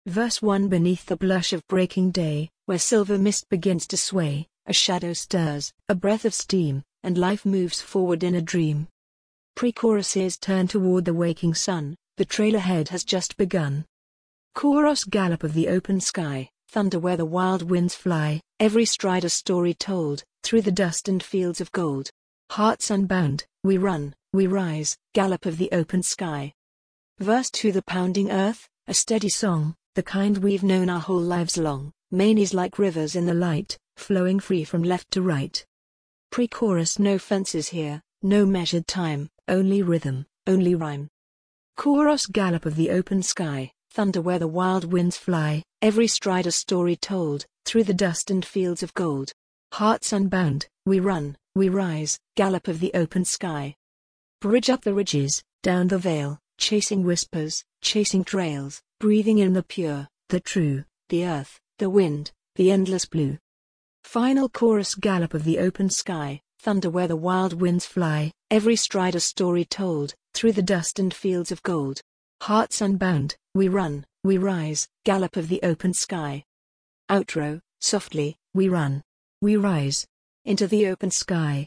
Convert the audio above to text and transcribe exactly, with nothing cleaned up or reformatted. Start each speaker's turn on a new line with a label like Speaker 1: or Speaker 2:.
Speaker 1: Verse one. Beneath the blush of breaking day, where silver mist begins to sway, a shadow stirs, a breath of steam, and life moves forward in a dream. Pre-choruses turn toward the waking sun, the trail ahead has just begun. Chorus. Gallop of the open sky, thunder where the wild winds fly, every stride a story told, through the dust and fields of gold. Hearts unbound, we run, we rise, gallop of the open sky. Verse two. The pounding earth, a steady song, the kind we've known our whole lives long, manies like rivers in the light, flowing free from left to right. Pre-chorus. No fences here, no measured time, only rhythm, only rhyme. Chorus. Gallop of the open sky, thunder where the wild winds fly, every stride a story told, through the dust and fields of gold. Hearts unbound, we run, we rise, gallop of the open sky. Bridge. Up the ridges, down the vale, chasing whispers, chasing trails, breathing in the pure, the true, the earth, the wind, the endless blue. Final chorus. Gallop of the open sky, thunder where the wild winds fly, every stride a story told, through the dust and fields of gold. Hearts unbound, we run, we rise, gallop of the open sky. Outro. Softly, we run, we rise, into the open sky.